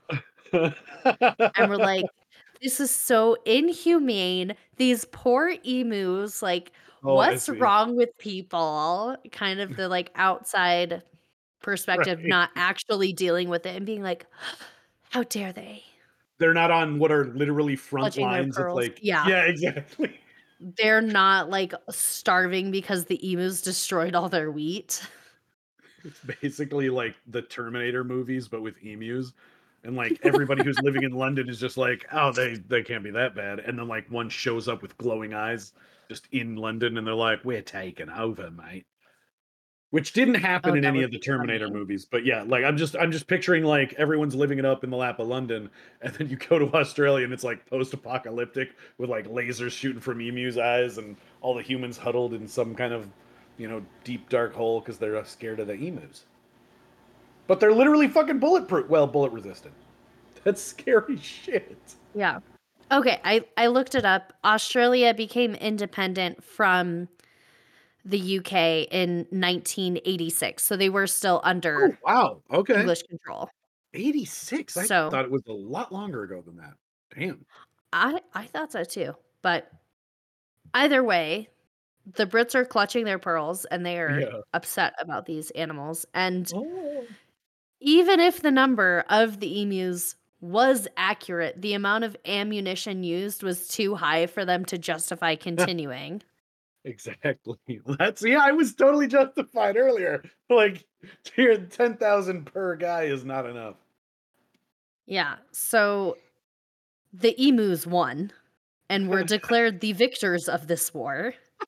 and were like, this is so inhumane. These poor emus, like, Oh, I what's see. wrong with people? Kind of the like outside perspective, Right. not actually dealing with it and being like, how dare they? They're not on what are literally front Clutching their lines of pearls. like Yeah. yeah, exactly. They're not like starving because the emus destroyed all their wheat. It's basically like the Terminator movies, but with emus. And like everybody who's living in London is just like, oh, they can't be that bad. And then like one shows up with glowing eyes just in London, and they're like, we're taking over, mate. Which didn't happen Oh, in that any would of the be Terminator funny. movies, but yeah, like I'm just picturing like everyone's living it up in the lap of London, and then you go to Australia and it's like post-apocalyptic with like lasers shooting from emus' eyes and all the humans huddled in some kind of, deep dark hole because they're scared of the emus. But they're literally fucking bulletproof. Well, bullet resistant. That's scary shit. Yeah. Okay, I looked it up. Australia became independent from the UK in 1986, so they were still Oh under wow. Okay. English control. 86. I So, thought it was a lot longer ago than that. Damn. I thought so too, but either way, the Brits are clutching their pearls and they are Yeah. upset about these animals, and Oh. even if the number of the emus was accurate, the amount of ammunition used was too high for them to justify continuing. Exactly. That's yeah, I was totally justified earlier. Like, here 10,000 per guy is not enough. Yeah, so the emus won and were declared the victors of this war.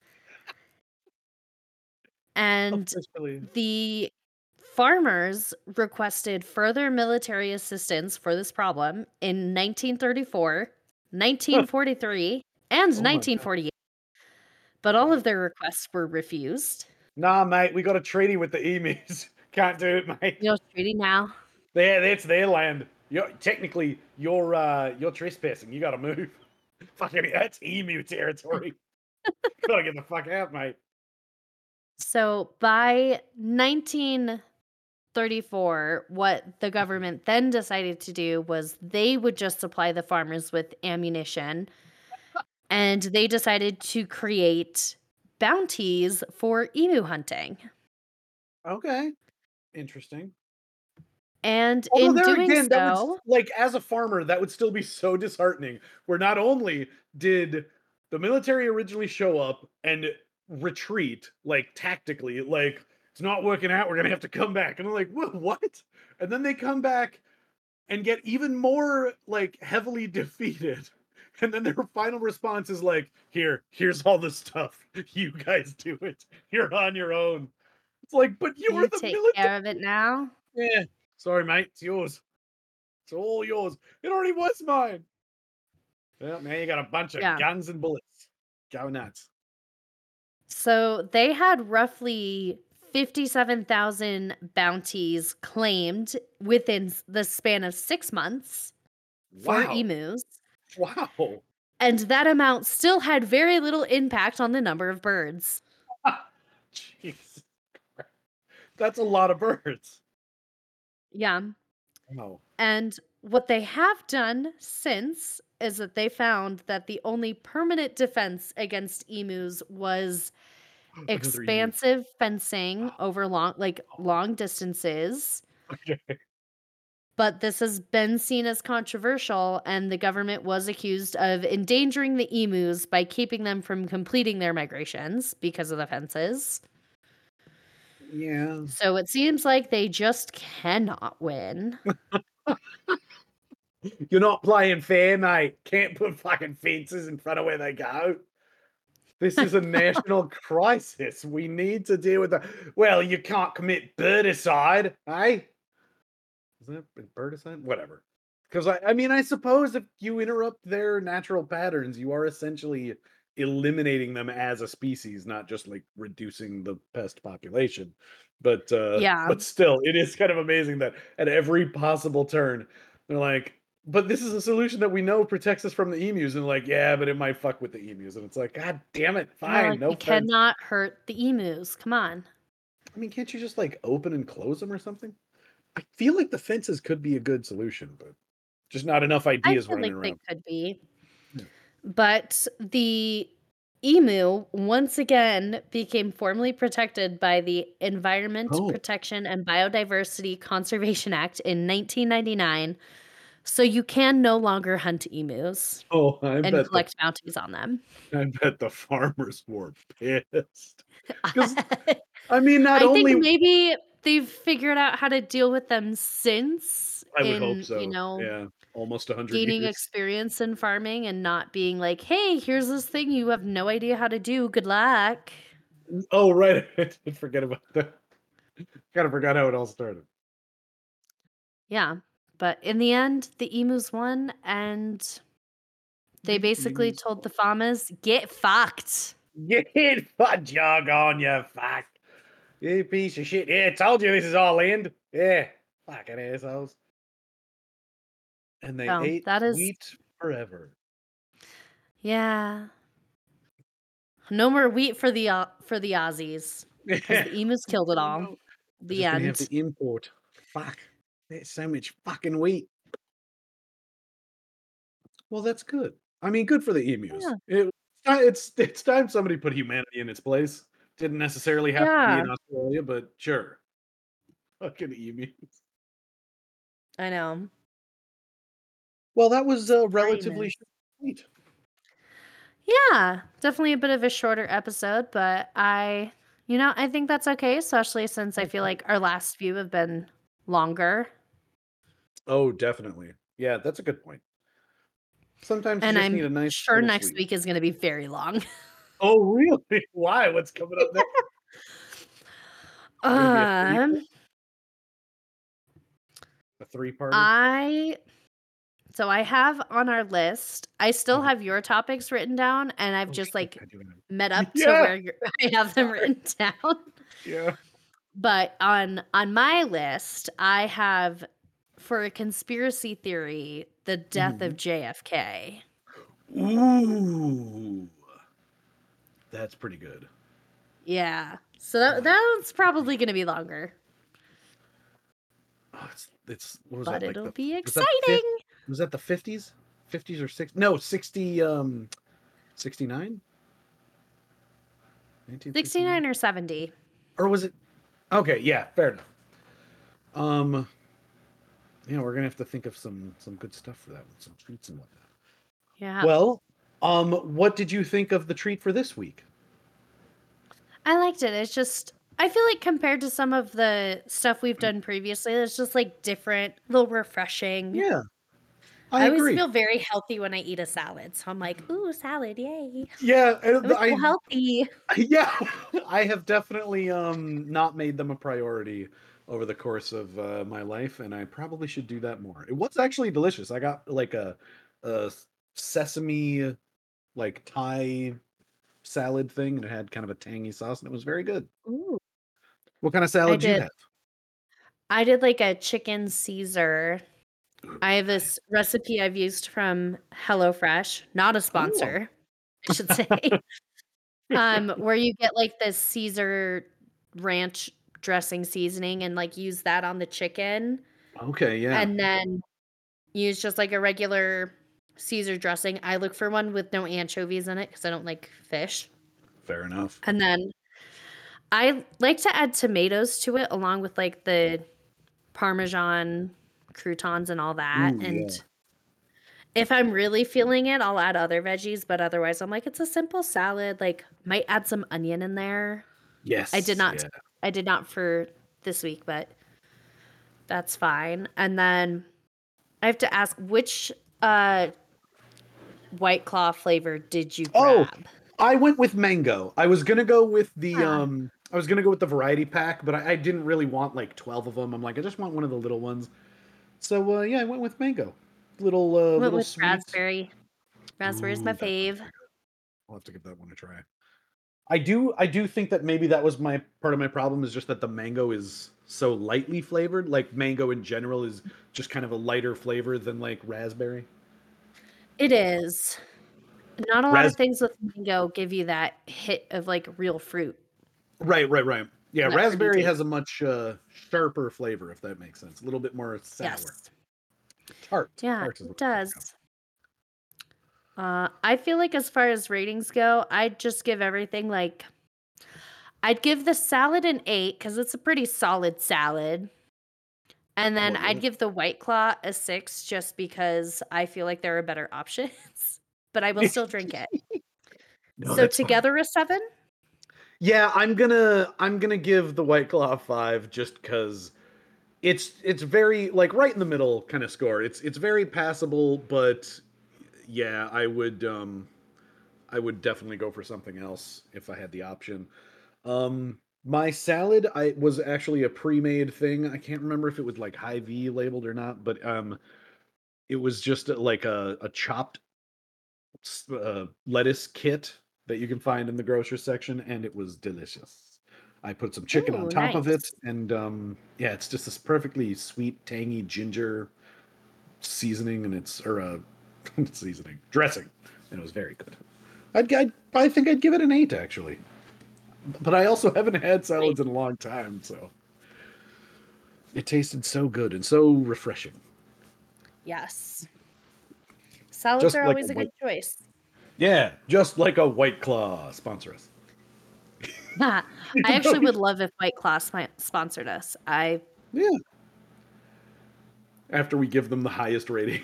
And Officially. the farmers requested further military assistance for this problem in 1934, 1943, and Oh my god. 1948, but all of their requests were refused. Nah, mate, we got a treaty with the emus. Can't do it, mate. You know, treaty now. It's their land. technically you're trespassing. You got to move. Fucking, that's emu territory. Gotta get the fuck out, mate. So by 1934, what the government then decided to do was they would just supply the farmers with ammunition, and they decided to create bounties for emu hunting. Okay, interesting. And Although in there doing again, that would so, like as a farmer, that would still be so disheartening. Where not only did the military originally show up and retreat, like tactically, like it's not working out, we're gonna have to come back, and I'm like, what? And then they come back and get even more like heavily defeated. And then their final response is like, here's all the stuff. You guys do it. You're on your own. It's like, but you were you the take military. care of it now. Yeah. Sorry, mate. It's yours. It's all yours. It already was mine. Well, now you got a bunch of Yeah. guns and bullets. Go nuts. So they had roughly 57,000 bounties claimed within the span of 6 months for Wow. emus. Wow. And that amount still had very little impact on the number of birds. Jeez. That's a lot of birds. Yeah. Wow. And what they have done since is that they found that the only permanent defense against emus was Another emu. expansive fencing over long distances. Okay. But this has been seen as controversial, and the government was accused of endangering the emus by keeping them from completing their migrations because of the fences. Yeah. So it seems like they just cannot win. You're not playing fair, mate. Can't put fucking fences in front of where they go. This is a national crisis. We need to deal with that. Well, you can't commit birdicide, eh? Isn't it birdicide? Whatever. Because I mean, I suppose if you interrupt their natural patterns, you are essentially eliminating them as a species, not just like reducing the pest population. Yeah. But still, it is kind of amazing that at every possible turn, they're like, but this is a solution that we know protects us from the emus, and like, yeah, but it might fuck with the emus, and it's like, God damn it, Yeah, fine, like no you fence. cannot hurt the emus. Come on. I mean, can't you just like open and close them or something? I feel like the fences could be a good solution, but just not enough I ideas feel running like they around. could be. Yeah. But the emu once again became formally protected by the Environment Oh, Protection and Biodiversity Conservation Act in 1999. So you can no longer hunt emus oh, and collect bounties on them. I bet the farmers were pissed. Because I mean, not I think only maybe they've figured out how to deal with them since I would hope in, so. Yeah, almost 100 gaining years. experience in farming and not being like, "Hey, here's this thing you have no idea how to do. Good luck." Oh, right. I did forget about that. Kind of forgot how it all started. Yeah, but in the end, the emus won, and they The basically emus told the farmers, "Get fucked." Get fuck jog on, you fuck. You piece of shit. Yeah, I told you this is all land. Yeah. Fucking assholes. And they So ate that is, wheat forever. yeah. No more wheat for the Aussies because the emus killed it Oh all. no. We're The just gonna have end. to import. Fuck. There's so much fucking wheat. Well, that's good. I mean, good for the emus. Yeah. It's time somebody put humanity in its place. Didn't necessarily have to be Yeah, in Australia, but sure. Fucking emus. I know. Well, that was Poor relatively emus. sweet. Yeah, definitely a bit of a shorter episode, but I think that's okay, especially since I feel like our last few have been longer. Oh, definitely. Yeah, that's a good point. Sometimes you And just need I'm a nice sure little next sweet. week is going to be very long. Oh, really? Why? What's coming up next? Gonna be um, a three-parter? I so I have on our list. I still Oh, have your topics written down, and I've oh just shit, like I do have. met up to Yeah. where I have them Sorry. written down. Yeah. But on my list, I have for a conspiracy theory, the death of Mhm. JFK. Ooh, that's pretty good. Yeah. So that one's probably going to be longer, Oh, it's what was but that like it'll the be was that the fifth exciting. was that the 50s? 50s or 60? No, 60 69? 1969? 69 or 70. Or was it? Okay, yeah, fair enough. Um yeah, we're gonna have to think of some good stuff for that one, some treats and whatnot. Yeah. Well, what did you think of the treat for this week? I liked it. It's just, I feel like compared to some of the stuff we've done previously, it's just like different, a little refreshing. Yeah, I I always agree. feel very healthy when I eat a salad. So I'm like, ooh, salad, yay. Yeah, It was so healthy. yeah, I have definitely not made them a priority over the course of my life, and I probably should do that more. It was actually delicious. I got like a sesame like Thai salad thing, and it had kind of a tangy sauce, and it was very good. Ooh. What kind of I salad did you did. have? I did like a chicken Caesar. Ooh, I have nice. this recipe I've used from HelloFresh, not a Oh, sponsor, I should say. Where you get like the Caesar ranch dressing seasoning and like use that on the chicken okay, yeah, and then use just like a regular Caesar dressing. I look for one with no anchovies in it because I don't like fish. fair enough. And then I like to add tomatoes to it along with like the Parmesan croutons and all that. Ooh, And yeah. if I'm really feeling it, I'll add other veggies, but otherwise I'm like, it's a simple salad. Like might add some onion in there. I did Yes, not yeah. I did not for this week, but that's fine. And then I have to ask which White Claw flavor did you Oh, grab? I went with mango. I was gonna go with the Ah, variety pack, but I didn't really want like 12 of them. I'm like, I just want one of the little ones. So yeah, I went with mango. went Little with sweet. raspberry. Raspberry's my Ooh, that sounds fave. very good. I'll have to give that one a try. I do think that maybe that was my part of my problem is just that the mango is so lightly flavored. Like mango in general is just kind of a lighter flavor than like raspberry. It is. Not a lot of Ras things with mango give you that hit of like real fruit right. Yeah, and that fruity raspberry has taste. a much sharper flavor, if that makes sense. A little bit more sour. Yes. Tart. Yeah, Tart is it what I'm thinking of. does. I feel like as far as ratings go, I'd just give everything like I'd give the salad an 8 because it's a pretty solid salad. And then Well, I'd yeah. give the White Claw a 6 just because I feel like there are better options, but I will still drink it. No, So that's fine. together a 7? Yeah, I'm gonna give the White Claw a 5 just because it's very like right in the middle kind of score. It's very passable, but yeah, I would definitely go for something else if I had the option. My salad I was actually a pre-made thing. I can't remember if it was like high V labeled or not, but it was just like a chopped lettuce kit that you can find in the grocery section, and it was delicious. I put some chicken on Ooh, top of it, nice. and yeah, it's just this perfectly sweet, tangy ginger seasoning, and it's or seasoning dressing, and it was very good. I think I'd give it an 8 actually, but I also haven't had Nice. salads in a long time, so it tasted so good and so refreshing, Yes. Salads just are like a always a white good choice. yeah, just like a White Claw sponsor us. I Even though actually would love if White Claw sponsored us. yeah, after we give them the highest rating.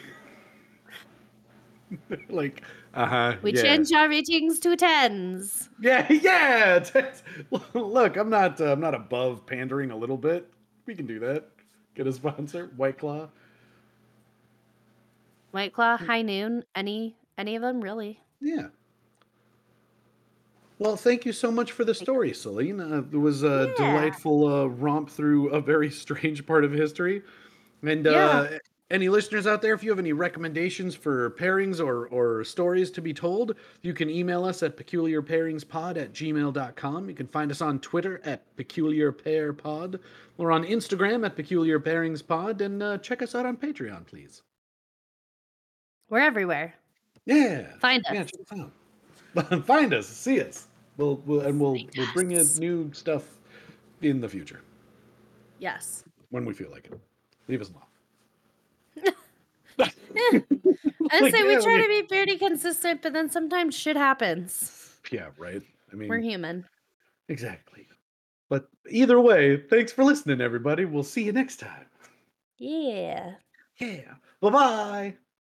Like, We yeah. change our ratings to 10s. Yeah. Look, I'm not above pandering a little bit. We can do that. Get a sponsor, White Claw. White Claw, High Noon, any of them really. Yeah. Well, thank you so much for the story, Celine. It was a Yeah. delightful romp through a very strange part of history, and Yeah. Any listeners out there, if you have any recommendations for pairings or stories to be told, you can email us at peculiarpairingspod@gmail.com. You can find us on Twitter at peculiarpairpod or on Instagram at peculiarpairingspod, and check us out on Patreon, please. We're everywhere. Yeah. Find Yeah, us. check us out. Find us, see us. We'll Find bring you us. new stuff in the future Yes. when we feel like it. Leave us alone. I Like, say we yeah, try to be pretty consistent, but then sometimes shit happens. Yeah, right. I mean, We're human. exactly. But either way, thanks for listening, everybody. We'll see you next time. Yeah. Yeah. Bye-bye.